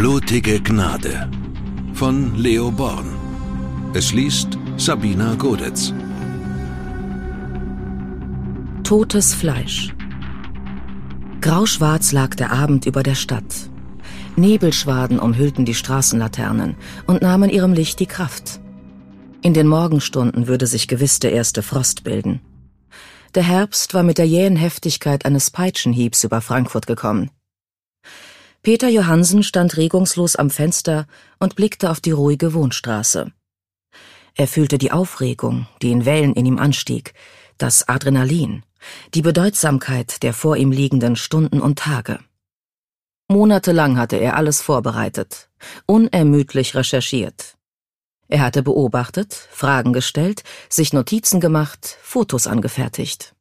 Blutige Gnade von Leo Born. Es liest Sabina Godetz. Totes Fleisch. Grauschwarz lag der Abend über der Stadt. Nebelschwaden umhüllten die Straßenlaternen und nahmen ihrem Licht die Kraft. In den Morgenstunden würde sich gewiss der erste Frost bilden. Der Herbst war mit der jähen Heftigkeit eines Peitschenhiebs über Frankfurt gekommen. Peter Johansen stand regungslos am Fenster und blickte auf die ruhige Wohnstraße. Er fühlte die Aufregung, die in Wellen in ihm anstieg, das Adrenalin, die Bedeutsamkeit der vor ihm liegenden Stunden und Tage. Monatelang hatte er alles vorbereitet, unermüdlich recherchiert. Er hatte beobachtet, Fragen gestellt, sich Notizen gemacht, Fotos angefertigt.